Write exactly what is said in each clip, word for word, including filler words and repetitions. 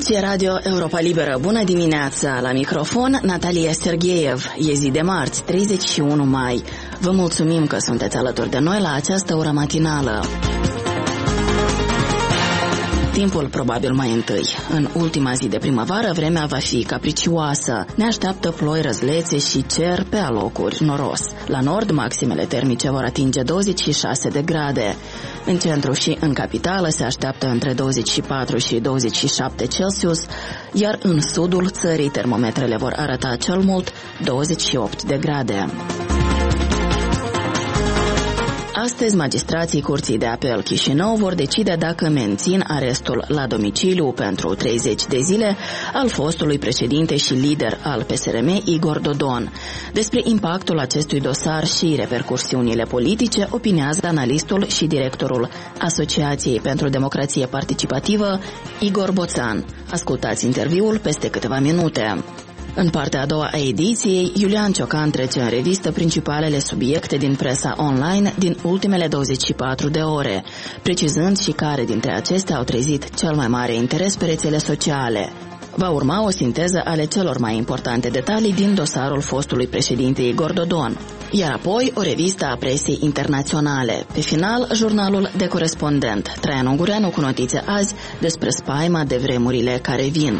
Aici e Radio Europa Liberă. Bună dimineața! La microfon, Natalia Sergeev. E zi de marți, treizeci și unu mai. Vă mulțumim că sunteți alături de noi la această oră matinală. Timpul probabil mai întâi. În ultima zi de primăvară, vremea va fi capricioasă. Ne așteaptă ploi răzlețe și cer pe alocuri noros. La nord, maximele termice vor atinge douăzeci și șase de grade. În centru și în capitală se așteaptă între douăzeci și patru și douăzeci și șapte Celsius, iar în sudul țării termometrele vor arăta cel mult douăzeci și opt de grade. Astăzi, magistrații Curții de Apel Chișinău vor decide dacă mențin arestul la domiciliu pentru treizeci de zile al fostului președinte și lider al P S R M, Igor Dodon. Despre impactul acestui dosar și repercursiunile politice opinează analistul și directorul Asociației pentru Democrație Participativă, Igor Boțan. Ascultați interviul peste câteva minute. În partea a doua a ediției, Iulian Ciocan trece în revistă principalele subiecte din presa online din ultimele douăzeci și patru de ore, precizând și care dintre acestea au trezit cel mai mare interes pe rețele sociale. Va urma o sinteză ale celor mai importante detalii din dosarul fostului președinte Igor Dodon, iar apoi o revistă a presei internaționale. Pe final, jurnalul de corespondent. Traian Ungureanu cu notițe azi despre spaima de vremurile care vin.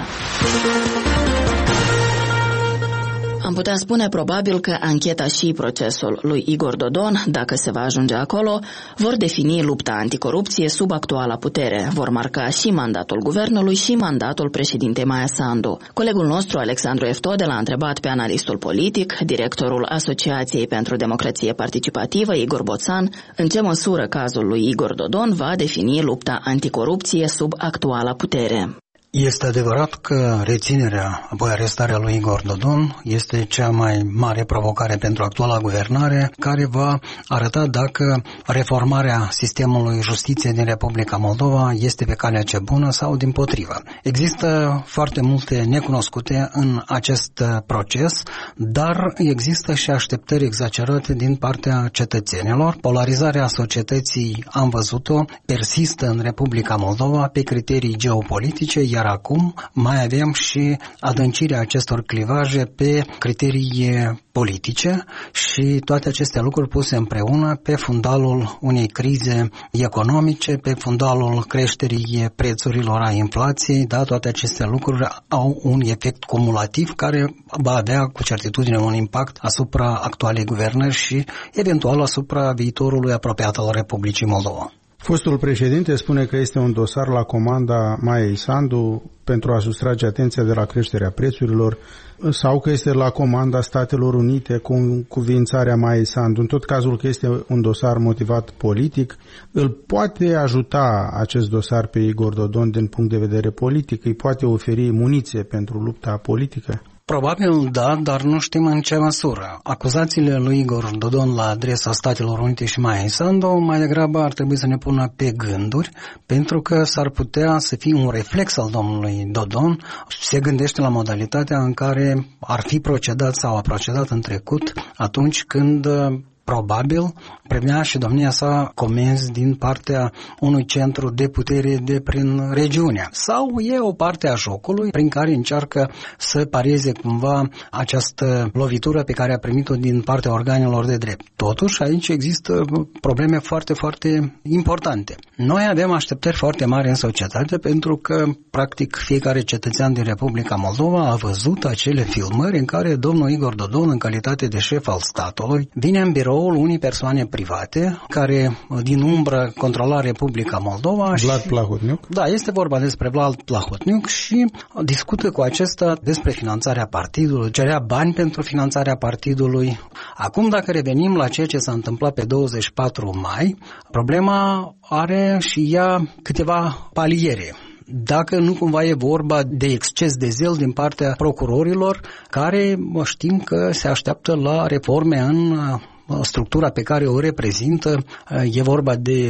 Am putea spune probabil că ancheta și procesul lui Igor Dodon, dacă se va ajunge acolo, vor defini lupta anticorupție sub actuala putere. Vor marca și mandatul guvernului și mandatul președintei Maia Sandu. Colegul nostru, Alexandru Eftode, l-a întrebat pe analistul politic, directorul Asociației pentru Democrație Participativă, Igor Boțan, în ce măsură cazul lui Igor Dodon va defini lupta anticorupție sub actuala putere. Este adevărat că reținerea, apoi arestarea lui Igor Dodon este cea mai mare provocare pentru actuala guvernare, care va arăta dacă reformarea sistemului justiției din Republica Moldova este pe calea cea bună sau dimpotrivă. Există foarte multe necunoscute în acest proces, dar există și așteptări exagerate din partea cetățenilor. Polarizarea societății, am văzut-o, persistă în Republica Moldova pe criterii geopolitice, iar acum mai avem și adâncirea acestor clivaje pe criterii politice și toate aceste lucruri puse împreună pe fundalul unei crize economice, pe fundalul creșterii prețurilor, a inflației, da, toate aceste lucruri au un efect cumulativ care va avea cu certitudine un impact asupra actualei guvernări și eventual asupra viitorului apropiat al Republicii Moldova. Fostul președinte spune că este un dosar la comanda Maiei Sandu pentru a sustrage atenția de la creșterea prețurilor sau că este la comanda Statelor Unite cu încuviințarea Maiei Sandu. În tot cazul că este un dosar motivat politic, îl poate ajuta acest dosar pe Igor Dodon din punct de vedere politic? Îi poate oferi muniție pentru lupta politică? Probabil da, dar nu știm în ce măsură. Acuzațiile lui Igor Dodon la adresa Statelor Unite și Maia Sandu mai degrabă ar trebui să ne pună pe gânduri, pentru că s-ar putea să fie un reflex al domnului Dodon. Se gândește la modalitatea în care ar fi procedat sau a procedat în trecut atunci când probabil primea și domnia sa comenzi din partea unui centru de putere de prin regiune. Sau e o parte a jocului prin care încearcă să pareze cumva această lovitură pe care a primit-o din partea organelor de drept. Totuși, aici există probleme foarte, foarte importante. Noi avem așteptări foarte mari în societate pentru că, practic, fiecare cetățean din Republica Moldova a văzut acele filmări în care domnul Igor Dodon, în calitate de șef al statului, vine în biroul unei persoane private care din umbră controla Republica Moldova. Vlad și, Plahotniuc. Da, este vorba despre Vlad Plahotniuc și discută cu acesta despre finanțarea partidului, cerea bani pentru finanțarea partidului. Acum, dacă revenim la ceea ce s-a întâmplat pe douăzeci și patru mai, problema are și ea câteva paliere. Dacă nu cumva e vorba de exces de zel din partea procurorilor, care știm că se așteaptă la reforme în structura pe care o reprezintă. E vorba de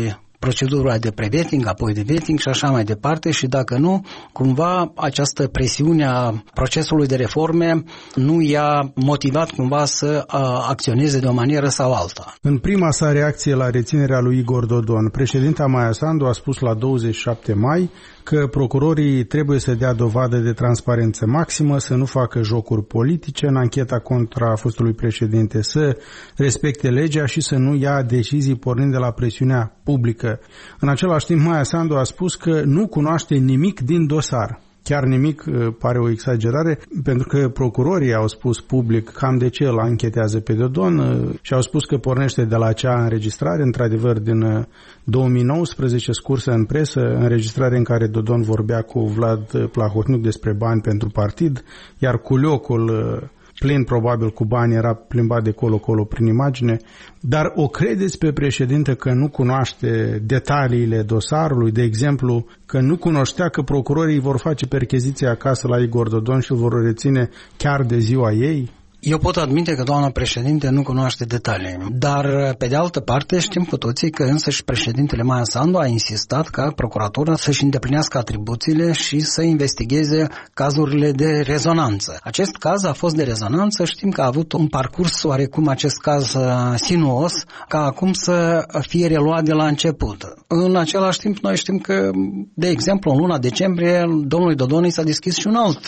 procedura de pre-vetting, apoi de vetting și așa mai departe și dacă nu, cumva această presiune a procesului de reforme nu i-a motivat cumva să acționeze de o manieră sau alta. În prima sa reacție la reținerea lui Igor Dodon, președinta Maia Sandu a spus la douăzeci și șapte mai că procurorii trebuie să dea dovadă de transparență maximă, să nu facă jocuri politice în ancheta contra fostului președinte, să respecte legea și să nu ia decizii pornind de la presiunea publică. În același timp, Maia Sandu a spus că nu cunoaște nimic din dosar. Chiar nimic pare o exagerare, pentru că procurorii au spus public cam de ce îl anchetează pe Dodon și au spus că pornește de la acea înregistrare, într-adevăr din două mii nouăsprezece, scursă în presă, înregistrare în care Dodon vorbea cu Vlad Plahotniuc despre bani pentru partid, iar culiocul plin probabil cu bani era plimbat de colo-colo prin imagine, dar o credeți pe președinte că nu cunoaște detaliile dosarului, de exemplu că nu cunoștea că procurorii vor face percheziție acasă la Igor Dodon și îl vor reține chiar de ziua ei? Eu pot admite că doamna președinte nu cunoaște detalii, dar pe de altă parte știm cu toții că însăși președintele Maia Sandu a insistat ca procuratura să-și îndeplinească atribuțiile și să investigheze cazurile de rezonanță. Acest caz a fost de rezonanță, știm că a avut un parcurs oarecum acest caz sinuos, ca acum să fie reluat de la început. În același timp noi știm că, de exemplu, în luna decembrie, domnului Dodon s-a deschis și un alt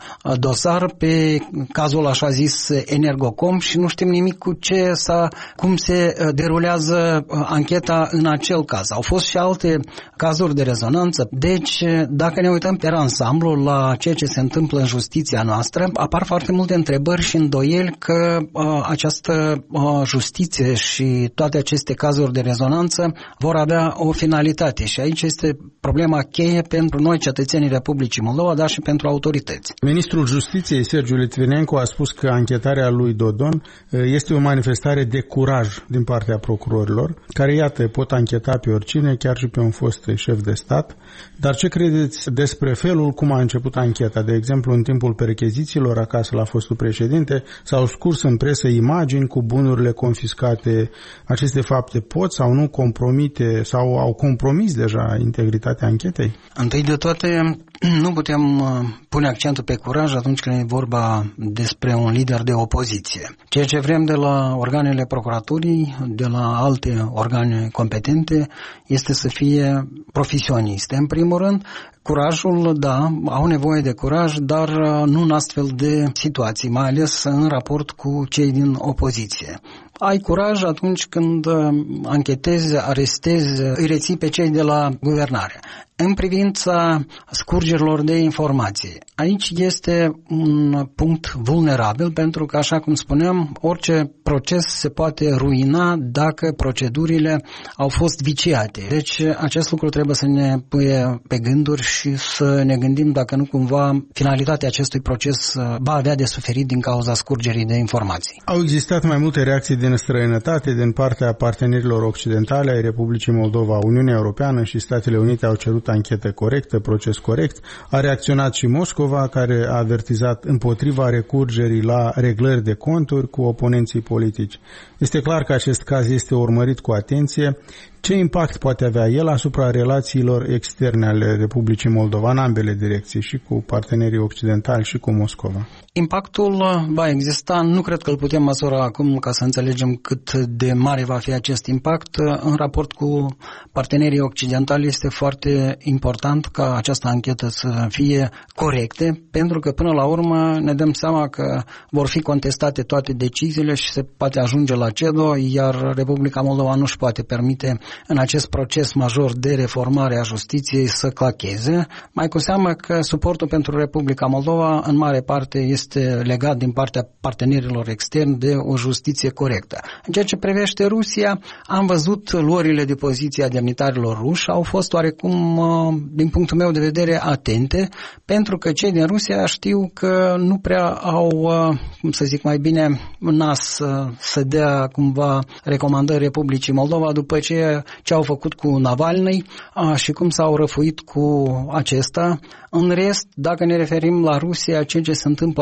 dosar pe cazul așa zis Energocom și nu știm nimic cu ce s-a, cum se derulează ancheta în acel caz. Au fost și alte cazuri de rezonanță. Deci, dacă ne uităm pe ansamblu la ceea ce se întâmplă în justiția noastră, apar foarte multe întrebări și îndoieli că uh, această uh, justiție și toate aceste cazuri de rezonanță vor avea o finalitate. Și aici este problema cheie pentru noi, cetățenii Republicii Moldova, dar și pentru autorități. Ministrul Justiției, Sergiu Litvinenko, a spus că anchetarea lui Dodon este o manifestare de curaj din partea procurorilor, care, iată, pot ancheta pe oricine, chiar și pe un fost șef de stat. Dar ce credeți despre felul cum a început ancheta? De exemplu, în timpul perchezițiilor acasă la fostul președinte, s-au scurs în presă imagini cu bunurile confiscate. Aceste fapte pot sau nu compromite sau au compromis deja integritatea anchetei? Întâi de toate, nu putem pune accentul pe curaj atunci când e vorba despre un lider de opoziție. Ceea ce vrem de la organele procuraturii, de la alte organe competente, este să fie profesioniste. În primul rând, curajul, da, au nevoie de curaj, dar nu în astfel de situații, mai ales în raport cu cei din opoziție. Ai curaj atunci când anchetezi, arestezi, îi reții pe cei de la guvernare. În privința scurgerilor de informații, aici este un punct vulnerabil pentru că, așa cum spuneam, orice proces se poate ruina dacă procedurile au fost viciate. Deci acest lucru trebuie să ne puie pe gânduri și să ne gândim dacă nu cumva finalitatea acestui proces va avea de suferit din cauza scurgerii de informații. Au existat mai multe reacții din străinătate, din partea partenerilor occidentale ai Republicii Moldova. Uniunea Europeană și Statele Unite au cerut anchetă corectă, proces corect. A reacționat și Moscova, care a avertizat împotriva recurgerii la reglări de conturi cu oponenții politici. Este clar că acest caz este urmărit cu atenție. Ce impact poate avea el asupra relațiilor externe ale Republicii Moldova în ambele direcții, și cu partenerii occidentali și cu Moscova? Impactul va exista, nu cred că îl putem măsura acum ca să înțelegem cât de mare va fi acest impact. În raport cu partenerii occidentali este foarte important ca această anchetă să fie corecte, pentru că până la urmă ne dăm seama că vor fi contestate toate deciziile și se poate ajunge la C E D O, iar Republica Moldova nu își poate permite în acest proces major de reformare a justiției să clacheze, mai cu seamă că suportul pentru Republica Moldova în mare parte este legat din partea partenerilor externi de o justiție corectă. În ceea ce privește Rusia, am văzut luările de poziție a demnitarilor ruși, au fost oarecum, din punctul meu de vedere, atente, pentru că cei din Rusia știu că nu prea au, cum să zic mai bine, nas să dea cumva recomandări Republicii Moldova după ce ce au făcut cu Navalny a, și cum s-au răfuit cu acesta. În rest, dacă ne referim la Rusia, ceea ce se întâmplă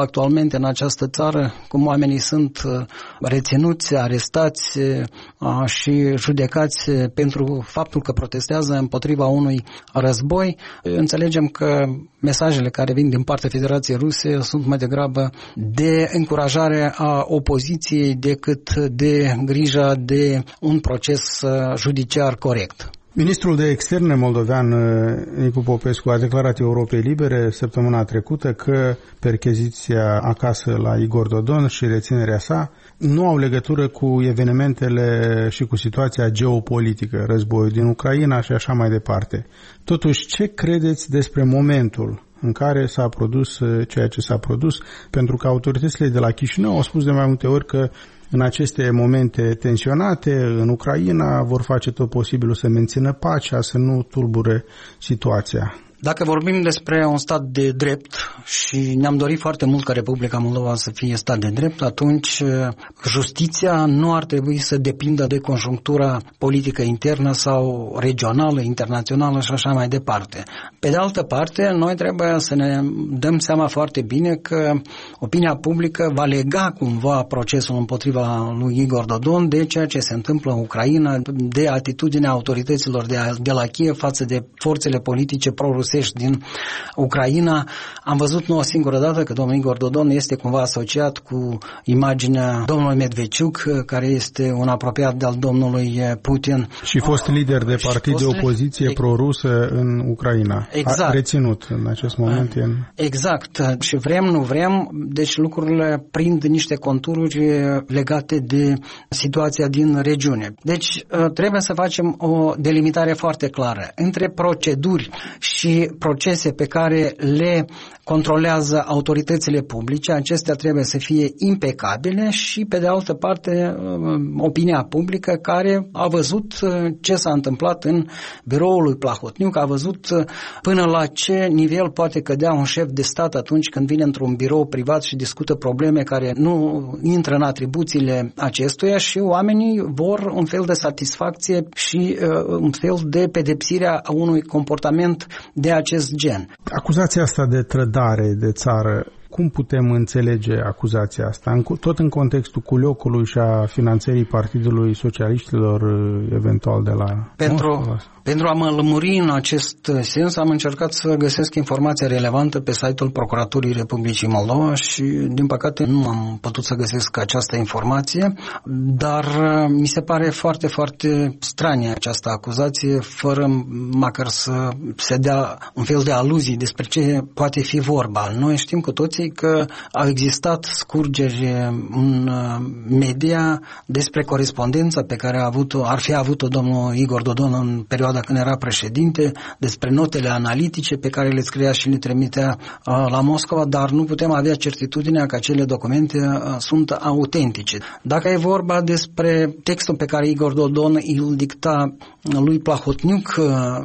actualmente în această țară, cum oamenii sunt reținuți, arestați și judecați pentru faptul că protestează împotriva unui război. Înțelegem că mesajele care vin din partea Federației Ruse sunt mai degrabă de încurajare a opoziției decât de grija de un proces judiciar corect. Ministrul de Externe moldovean Nicu Popescu a declarat Europei Libere săptămâna trecută că percheziția acasă la Igor Dodon și reținerea sa nu au legătură cu evenimentele și cu situația geopolitică, războiul din Ucraina și așa mai departe. Totuși, ce credeți despre momentul în care s-a produs ceea ce s-a produs? Pentru că autoritățile de la Chișinău au spus de mai multe ori că în aceste momente tensionate în Ucraina vor face tot posibilul să mențină pacea, să nu tulbure situația. Dacă vorbim despre un stat de drept și ne-am dorit foarte mult ca Republica Moldova să fie stat de drept, atunci justiția nu ar trebui să depindă de conjunctura politică internă sau regională, internațională și așa mai departe. Pe de altă parte, noi trebuie să ne dăm seama foarte bine că opinia publică va lega cumva procesul împotriva lui Igor Dodon de ceea ce se întâmplă în Ucraina, de atitudinea autorităților de, de la Kiev față de forțele politice pro-ruse din Ucraina. Am văzut nu o singură dată că domnul Igor Dodon este cumva asociat cu imaginea domnului Medveciuc, care este un apropiat al domnului Putin. Și fost lider de partid de opoziție li... pro-rusă în Ucraina. Exact. A reținut în acest moment. În... Exact. Și vrem, nu vrem, deci lucrurile prind niște contururi legate de situația din regiune. Deci trebuie să facem o delimitare foarte clară între proceduri și procese pe care le controlează autoritățile publice. Acestea trebuie să fie impecabile și, pe de altă parte, opinia publică care a văzut ce s-a întâmplat în biroul lui Plahotniuc, a văzut până la ce nivel poate cădea un șef de stat atunci când vine într-un birou privat și discută probleme care nu intră în atribuțiile acestuia și oamenii vor un fel de satisfacție și un fel de pedepsire a unui comportament de acest gen. Acuzația asta de trădare de țară, cum putem înțelege acuzația asta? Tot în contextul culiocului și a finanțării Partidului Socialiștilor, eventual de la... Pentru, pentru a mă lămuri în acest sens, am încercat să găsesc informația relevantă pe site-ul Procuraturii Republicii Moldova și, din păcate, nu am putut să găsesc această informație, dar mi se pare foarte, foarte stranie această acuzație, fără măcar să se dea un fel de aluzii despre ce poate fi vorba. Noi știm cu toții că au existat scurgeri în media despre corespondența pe care a avut-o, ar fi avut-o domnul Igor Dodon în perioada când era președinte, despre notele analitice pe care le scria și le trimitea la Moscova, dar nu putem avea certitudinea că acele documente sunt autentice. Dacă e vorba despre textul pe care Igor Dodon îl dicta lui Plahotniuc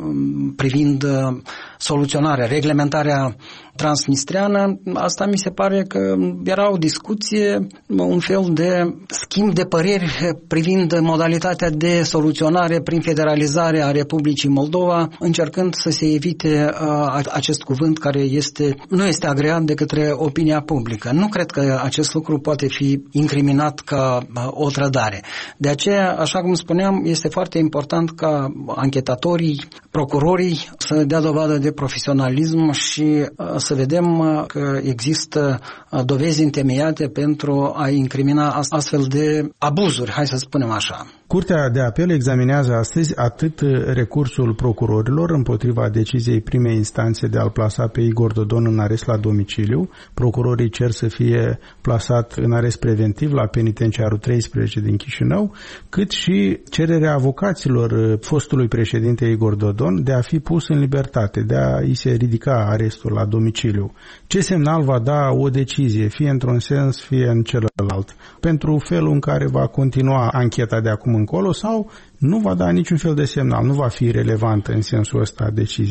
privind soluționarea, reglementarea transnistreană, asta mi se pare că era o discuție, un fel de schimb de păreri privind modalitatea de soluționare prin federalizare a Republicii Moldova, încercând să se evite uh, acest cuvânt care este, nu este agreat de către opinia publică. Nu cred că acest lucru poate fi incriminat ca uh, o trădare. De aceea, așa cum spuneam, este foarte important ca anchetatorii, procurorii să dea dovadă de profesionalism și uh, să vedem că există dovezi întemeiate pentru a incrimina astfel de abuzuri, hai să spunem așa. Curtea de apel examinează astăzi atât recursul procurorilor împotriva deciziei primei instanțe de a-l plasa pe Igor Dodon în arest la domiciliu. Procurorii cer să fie plasat în arest preventiv la penitenciarul treisprezece din Chișinău, cât și cererea avocaților fostului președinte Igor Dodon de a fi pus în libertate, de a îi se ridica arestul la domiciliu. Ce semnal va da o decizie, fie într-un sens, fie în celălalt, pentru felul în care va continua ancheta de acum încolo, sau nu va da niciun fel de semnal, nu va fi relevantă în sensul ăsta decizia?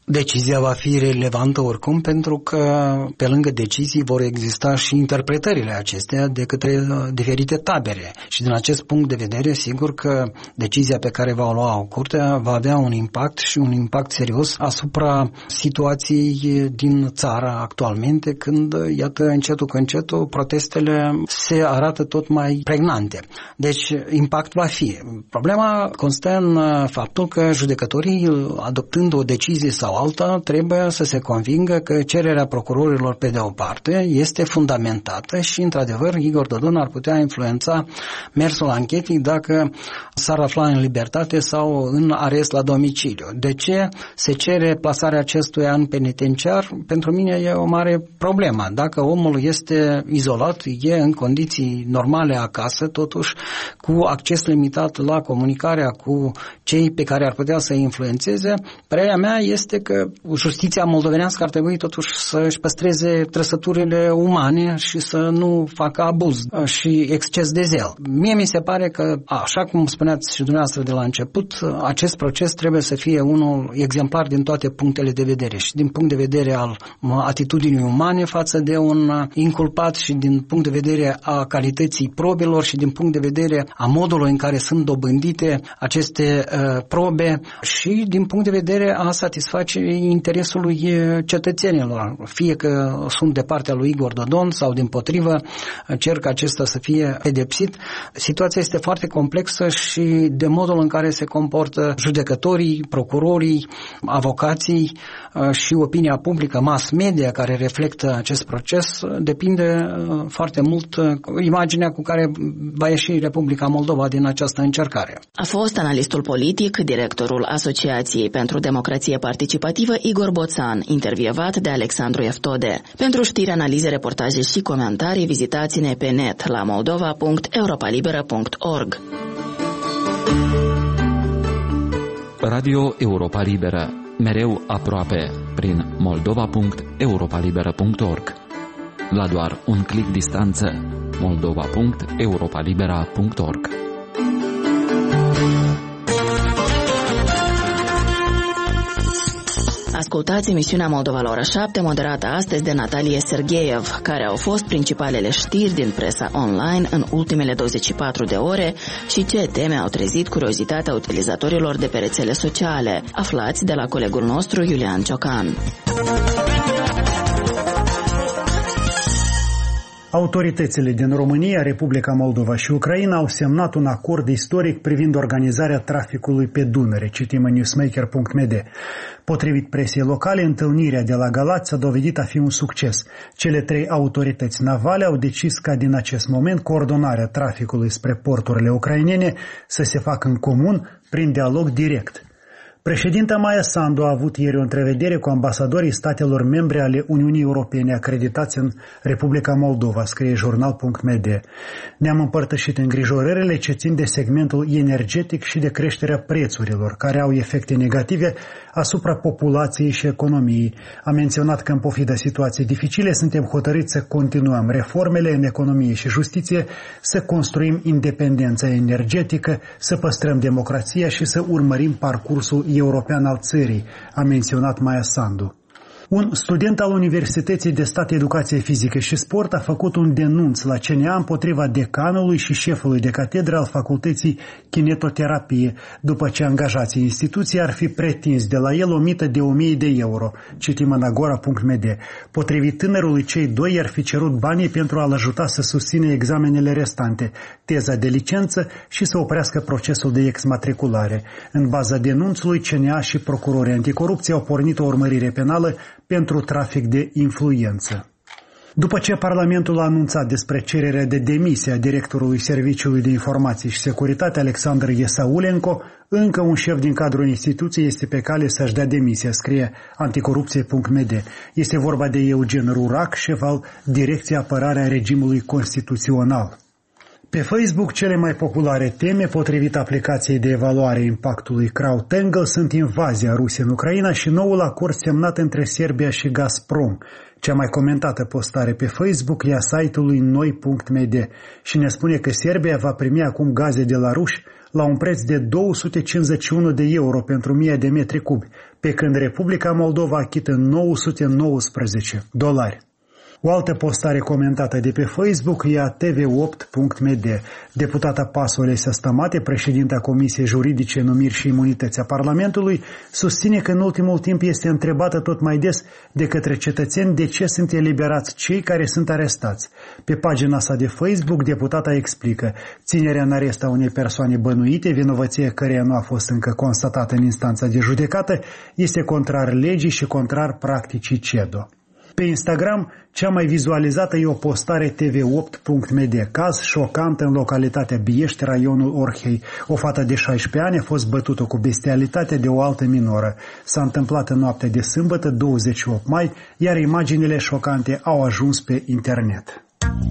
Decizia va fi relevantă oricum, pentru că pe lângă decizii vor exista și interpretările acestea de către diferite tabere. Și din acest punct de vedere, sigur că decizia pe care va lua Curtea va avea un impact și un impact serios asupra situației din țară actualmente, când, iată, încetul cu încetul, protestele se arată tot mai pregnante. Deci, impact va fi. Problema constă în faptul că judecătorii, adoptând o decizie sau alta, trebuie să se convingă că cererea procurorilor pe de o parte este fundamentată și, într-adevăr, Igor Dodon ar putea influența mersul anchetei dacă s-ar afla în libertate sau în arest la domiciliu. De ce se cere plasarea acestuia în penitenciar? Pentru mine e o mare problemă. Dacă omul este izolat, e în condiții normale acasă, totuși cu acces limitat la comunicarea cu cei pe care ar putea să-i influențeze, părerea mea este că justiția moldovenească ar trebui totuși să-și păstreze trăsăturile umane și să nu facă abuz și exces de zel. Mie mi se pare că, așa cum spuneați și dumneavoastră de la început, acest proces trebuie să fie unul exemplar din toate punctele de vedere, și din punct de vedere al atitudinii umane față de un inculpat, și din punct de vedere a calității probelor, și din punct de vedere a modului în care sunt dobândite aceste uh, probe, și din punct de vedere a satisface interesului cetățenilor, fie că sunt de partea lui Igor Dodon sau dimpotrivă cer ca acesta să fie pedepsit. Situația este foarte complexă și de modul în care se comportă judecătorii, procurorii, avocații și opinia publică, mass media care reflectă acest proces, depinde foarte mult imaginea cu care va ieși Republica Moldova din această încercare. A fost analistul politic, directorul Asociației pentru Democrație Participativă Igor Boțan, intervievat de Alexandru Eftode. Pentru știri, analize, reportaje și comentarii, vizitați-ne pe net la moldova punct europalibera punct org. Radio Europa Liberă, mereu aproape, prin moldova punct europalibera punct org. La doar un clic distanță, moldova punct europalibera punct org. Ascultați emisiunea Moldova la ora șapte, moderată astăzi de Natalie Sergeev, care au fost principalele știri din presa online în ultimele douăzeci și patru de ore și ce teme au trezit curiozitatea utilizatorilor de pe rețele sociale. Aflați de la colegul nostru Iulian Ciocan. Autoritățile din România, Republica Moldova și Ucraina au semnat un acord istoric privind organizarea traficului pe Dunăre, citim în newsmaker punct m d. Potrivit presiei locale, întâlnirea de la Galați s-a dovedit a fi un succes. Cele trei autorități navale au decis ca din acest moment coordonarea traficului spre porturile ucrainene să se facă în comun prin dialog direct. Președinta Maia Sandu a avut ieri o întrevedere cu ambasadorii statelor membre ale Uniunii Europene acreditați în Republica Moldova, scrie jurnal punct m d. Ne-am împărtășit îngrijorările ce țin de segmentul energetic și de creșterea prețurilor, care au efecte negative asupra populației și economiei. A menționat că în pofida situației dificile suntem hotărâți să continuăm reformele în economie și justiție, să construim independența energetică, să păstrăm democrația și să urmărim parcursul european al țării, a menționat Maia Sandu. Un student al Universității de Stat Educație Fizică și Sport a făcut un denunț la C N A împotriva decanului și șefului de catedră al Facultății Kinetoterapie, după ce angajații instituției ar fi pretins de la el o mită de o mie de euro, citim în agora punct m d. Potrivit tânărului, cei doi ar fi cerut banii pentru a-l ajuta să susține examenele restante, teza de licență și să oprească procesul de exmatriculare. În baza denunțului, C N A și procurorii anticorupție au pornit o urmărire penală pentru trafic de influență. După ce Parlamentul a anunțat despre cererea de demisie a directorului Serviciului de Informații și Securitate, Alexandru Iesaulenko, încă un șef din cadrul instituției este pe cale să-și dea demisia, scrie anticorupție punct m d. Este vorba de Eugen Rurac, șef al Direcției Apărarea Regimului Constituțional. Pe Facebook, cele mai populare teme, potrivit aplicației de evaluare a impactului CrowdTangle, sunt invazia Rusiei în Ucraina și noul acord semnat între Serbia și Gazprom. Cea mai comentată postare pe Facebook e a site-ului noi punct m d și ne spune că Serbia va primi acum gaze de la ruși la un preț de două sute cincizeci și unu de euro pentru o mie de metri cubi, pe când Republica Moldova achită nouă sute nouăsprezece dolari. O altă postare comentată de pe Facebook e a T V opt punct m d. Deputata PAS Olesia Stamate, președinta Comisiei Juridice, Numiri și Imunități a Parlamentului, susține că în ultimul timp este întrebată tot mai des de către cetățeni de ce sunt eliberați cei care sunt arestați. Pe pagina sa de Facebook, deputata explică: ținerea în arest a unei persoane bănuite, vinovăția căreia nu a fost încă constatată în instanța de judecată, este contrar legii și contrar practicii C E D O. Pe Instagram, cea mai vizualizată e o postare T V opt punct m d. Caz șocant în localitatea Biești, raionul Orhei. O fată de șaisprezece ani a fost bătută cu bestialitate de o altă minoră. S-a întâmplat în noaptea de sâmbătă, douăzeci și opt mai, iar imaginile șocante au ajuns pe internet.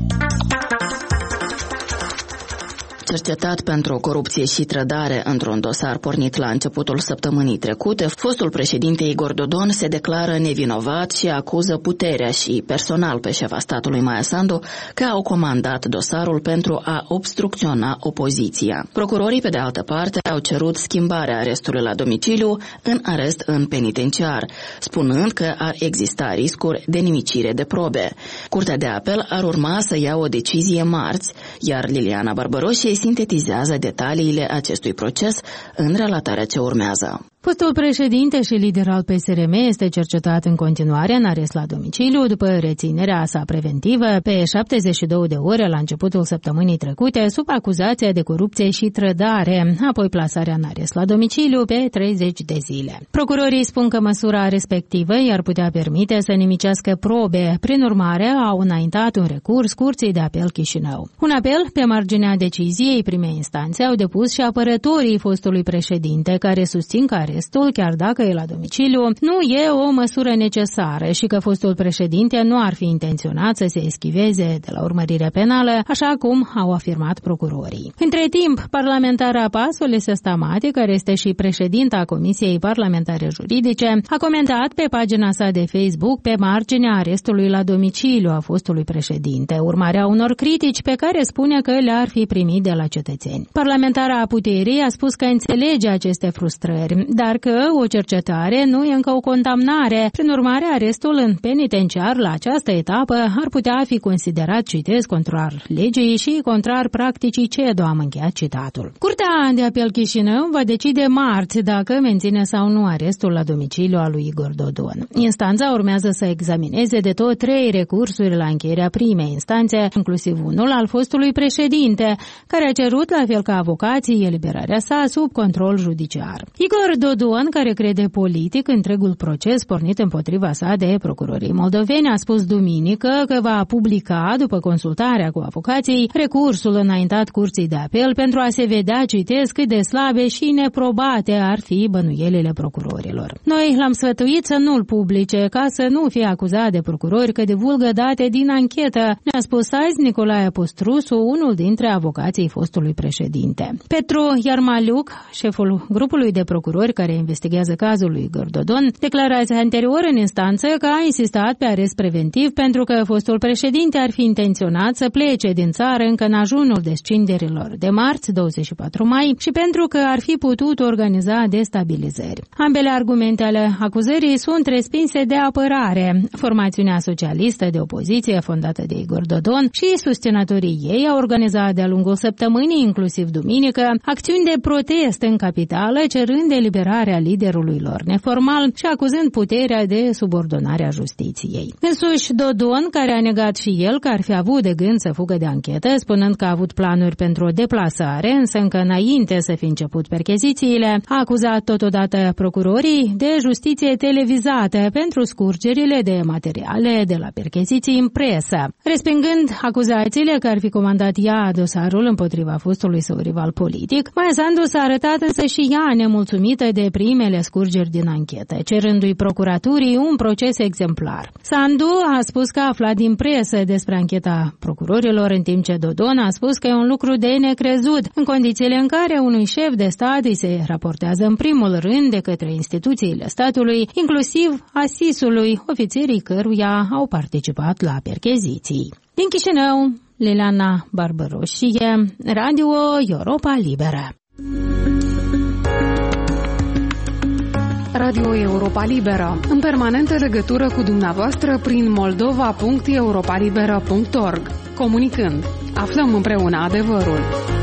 Cercetat pentru corupție și trădare într-un dosar pornit la începutul săptămânii trecute, fostul președinte Igor Dodon se declară nevinovat și acuză puterea și personal pe șefa statului Maia Sandu că au comandat dosarul pentru a obstrucționa opoziția. Procurorii, pe de altă parte, au cerut schimbarea arestului la domiciliu în arest în penitenciar, spunând că ar exista riscuri de nimicire de probe. Curtea de apel ar urma să ia o decizie marți, iar Liliana Barbaroșie sintetizează detaliile acestui proces în relatarea ce urmează. Fostul președinte și lider al P S R M este cercetat în continuare în arest la domiciliu după reținerea sa preventivă pe șaptezeci și două de ore la începutul săptămânii trecute sub acuzația de corupție și trădare, apoi plasarea în arest la domiciliu pe treizeci de zile. Procurorii spun că măsura respectivă i-ar putea permite să nimicească probe. Prin urmare, au înaintat un recurs Curții de Apel Chișinău. Un apel pe marginea deciziei primei instanțe au depus și apărătorii fostului președinte, care susțin că arestul, chiar dacă e la domiciliu, nu e o măsură necesară și că fostul președinte nu ar fi intenționat să se eschiveze de la urmărire penală, așa cum au afirmat procurorii. Între timp, parlamentara PAS Olesia Stamate, care este și președinta Comisiei Parlamentare Juridice, a comentat pe pagina sa de Facebook pe marginea arestului la domiciliu a fostului președinte, urmarea unor critici pe care spune că le-ar fi primit de la cetățeni. Parlamentara puterii a spus că înțelege aceste frustrări, dar că o cercetare nu e încă o condamnare. Prin urmare, arestul în penitenciar la această etapă ar putea fi considerat, citez, contrar legii și contrar practicii C E D O, am încheiat citatul. Curtea de Apel Chișinău va decide marți dacă menține sau nu arestul la domiciliu al lui Igor Dodon. Instanța urmează să examineze de tot trei recursuri la încheierea primei instanțe, inclusiv unul al fostului președinte, care a cerut, la fel ca avocații, eliberarea sa sub control judiciar. Igor Dodon, care crede politic întregul proces pornit împotriva sa de procurorii moldoveni, a spus duminică că va publica, după consultarea cu avocații, recursul înaintat Curții de Apel pentru a se vedea, citez, cât de slabe și neprobate ar fi bănuielile procurorilor. Noi l-am sfătuit să nu-l publice, ca să nu fie acuzat de procurori că divulgă date din anchetă, ne-a spus azi Nicolae Postrusu, unul dintre avocații fostului președinte. Petru Iarmaliuc, șeful grupului de procurori care investigează cazul lui Igor Dodon, declarația anterior în instanță că a insistat pe arest preventiv pentru că fostul președinte ar fi intenționat să plece din țară încă în ajunul descinderilor de marți, douăzeci și patru mai, și pentru că ar fi putut organiza destabilizări. Ambele argumente ale acuzării sunt respinse de apărare. Formațiunea socialistă de opoziție fondată de Igor Dodon și susținătorii ei au organizat de-a lungul săptămânii, inclusiv duminică, acțiuni de protest în capitală, cerând eliberarea liderului lor neformal și acuzând puterea de subordonare a justiției. Însuși Dodon, care a negat și el că ar fi avut de gând să fugă de anchetă, spunând că a avut planuri pentru o deplasare, însă încă înainte să fi început perchezițiile, a acuzat totodată procurorii de justiție televizată pentru scurgerile de materiale de la percheziții în presă. Respingând acuzațiile că ar fi comandat ea dosarul împotriva fostului său rival politic, Maia Sandu s-a arătat însă și ea nemulțumită de de primele scurgeri din anchetă, cerându-i procuraturii un proces exemplar. Sandu a spus că a aflat din presă despre ancheta procurorilor, în timp ce Dodon a spus că e un lucru de necrezut, în condițiile în care unui șef de stat îi se raportează în primul rând de către instituțiile statului, inclusiv A S I S-ului, ofițerii căruia au participat la percheziții. Din Chișinău, Liliana Barbăroșie, Radio Europa Liberă. Radio Europa Liberă, în permanentă legătură cu dumneavoastră prin moldova punct europa liberă punct org. Comunicând, aflăm împreună adevărul.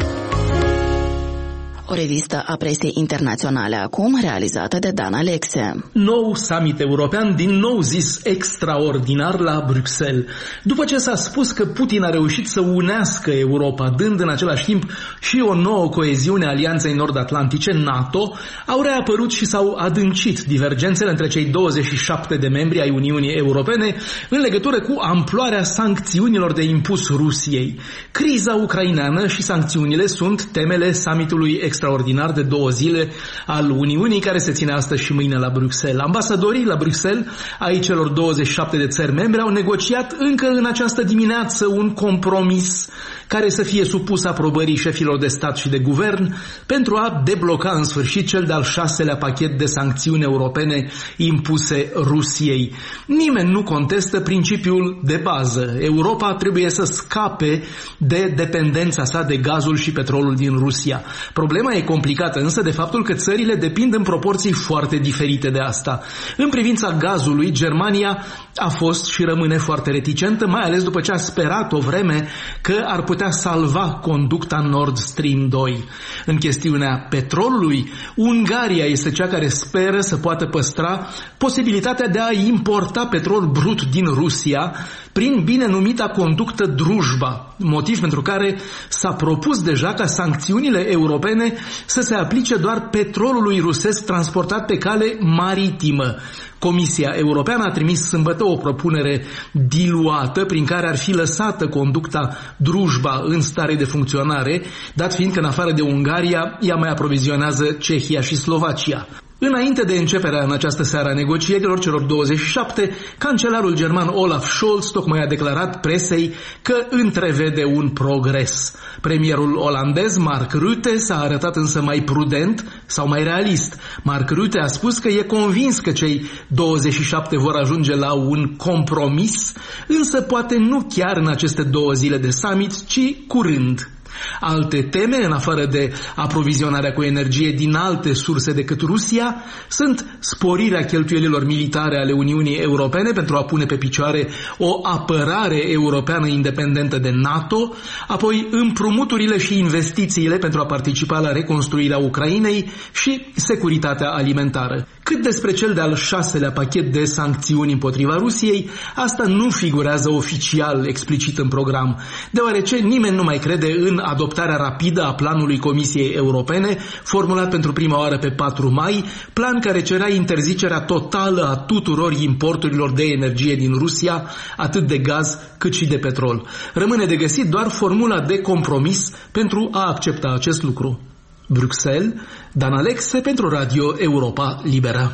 O revistă a presei internaționale acum, realizată de Dan Alexe. Nou summit european, din nou zis extraordinar la Bruxelles. După ce s-a spus că Putin a reușit să unească Europa, dând în același timp și o nouă coeziune a Alianței Nord-Atlantice, NATO, au reapărut și s-au adâncit divergențele între cei douăzeci și șapte de membri ai Uniunii Europene în legătură cu amploarea sancțiunilor de impus Rusiei. Criza ucraineană și sancțiunile sunt temele summitului extraordinar extraordinar de două zile al Uniunii, care se ține astăzi și mâine la Bruxelles. Ambasadorii la Bruxelles ai celor douăzeci și șapte de țări membre au negociat încă în această dimineață un compromis care să fie supus aprobării șefilor de stat și de guvern pentru a debloca în sfârșit cel de-al șaselea pachet de sancțiuni europene impuse Rusiei. Nimeni nu contestă principiul de bază. Europa trebuie să scape de dependența sa de gazul și petrolul din Rusia. Problema e complicată însă de faptul că țările depind în proporții foarte diferite de asta. În privința gazului, Germania a fost și rămâne foarte reticentă, mai ales după ce a sperat o vreme că ar putea salva conducta Nord Stream doi. În chestiunea petrolului, Ungaria este cea care speră să poată păstra posibilitatea de a importa petrol brut din Rusia prin bine numita conductă Drujba, motiv pentru care s-a propus deja ca sancțiunile europene să se aplice doar petrolului rusesc transportat pe cale maritimă. Comisia Europeană a trimis sâmbătă o propunere diluată prin care ar fi lăsată conducta Drujba în stare de funcționare, dat fiind că în afară de Ungaria ea mai aprovizionează Cehia și Slovacia. Înainte de începerea în această seară a negocierilor celor douăzeci și șapte, cancelarul german Olaf Scholz tocmai a declarat presei că întrevede un progres. Premierul olandez Mark Rutte s-a arătat însă mai prudent sau mai realist. Mark Rutte a spus că e convins că cei douăzeci și șapte vor ajunge la un compromis, însă poate nu chiar în aceste două zile de summit, ci curând. Alte teme, în afară de aprovizionarea cu energie din alte surse decât Rusia, sunt sporirea cheltuielilor militare ale Uniunii Europene pentru a pune pe picioare o apărare europeană independentă de NATO, apoi împrumuturile și investițiile pentru a participa la reconstruirea Ucrainei și securitatea alimentară. Cât despre cel de-al șaselea pachet de sancțiuni împotriva Rusiei, asta nu figurează oficial explicit în program, deoarece nimeni nu mai crede în adoptarea rapidă a planului Comisiei Europene, formulat pentru prima oară pe patru mai, plan care cerea interzicerea totală a tuturor importurilor de energie din Rusia, atât de gaz cât și de petrol. Rămâne de găsit doar formula de compromis pentru a accepta acest lucru. Bruxelles, Dan Alexe pentru Radio Europa Liberă.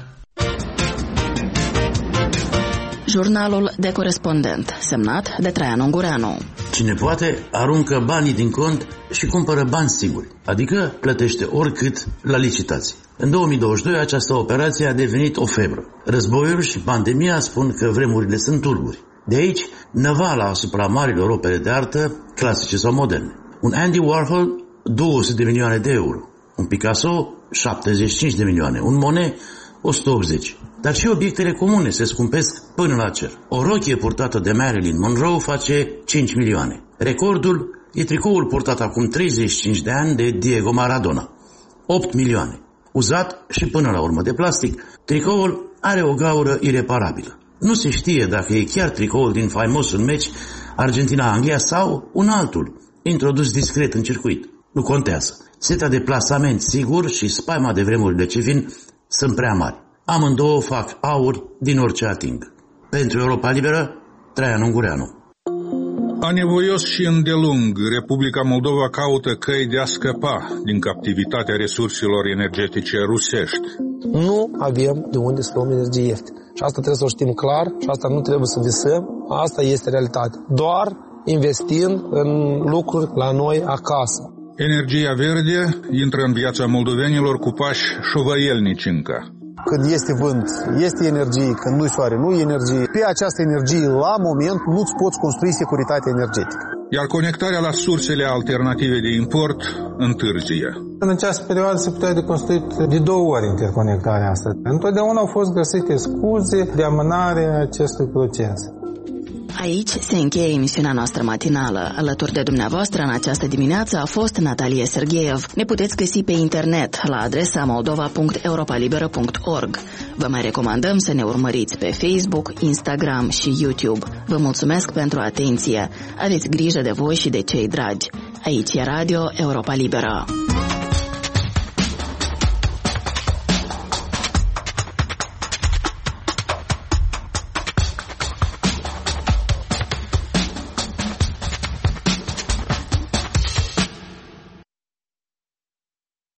Jurnalul de corespondent, semnat de Traian Ungureanu. Cine poate, aruncă banii din cont și cumpără bani siguri, adică plătește oricât la licitații. În două mii douăzeci și doi această operație a devenit o febră. Războiul și pandemia spun că vremurile sunt tulburi. De aici, năvala asupra marilor opere de artă, clasice sau moderne. Un Andy Warhol, două sute de milioane de euro. Un Picasso, șaptezeci și cinci de milioane. Un Monet, o sută optzeci. Dar și obiectele comune se scumpesc până la cer. O rochie purtată de Marilyn Monroe face cinci milioane. Recordul e tricoul purtat acum treizeci și cinci de ani de Diego Maradona. opt milioane. Uzat și până la urmă de plastic, tricoul are o gaură ireparabilă. Nu se știe dacă e chiar tricoul din faimosul meci Argentina-Anglia sau un altul, introdus discret în circuit. Nu contează. Seta de plasament sigur și spaima de vremurile ce vin sunt prea mari. Amândouă fac aur din orice ating. Pentru Europa Liberă, Traian Ungureanu. Anevoios și îndelung, Republica Moldova caută căi de a scăpa din captivitatea resurselor energetice rusești. Nu avem de unde să luăm energie ieftină. Și asta trebuie să o știm clar și asta nu trebuie să visăm. Asta este realitate. Doar investind în lucruri la noi acasă. Energia verde intră în viața moldovenilor cu pași șovăielnici încă. Când este vânt, este energie, când nu-i soare, nu e energie. Pe această energie, la moment, nu-ți poți construi securitatea energetică. Iar conectarea la sursele alternative de import întârzie. În această perioadă se putea de construit de două ori interconectarea asta. Întotdeauna au fost găsite scuze de amânare a acestui proces. Aici se încheie emisiunea noastră matinală. Alături de dumneavoastră în această dimineață a fost Natalie Sergeev. Ne puteți găsi pe internet la adresa moldova punct europalibera punct org. Vă mai recomandăm să ne urmăriți pe Facebook, Instagram și YouTube. Vă mulțumesc pentru atenție. Aveți grijă de voi și de cei dragi. Aici e Radio Europa Liberă.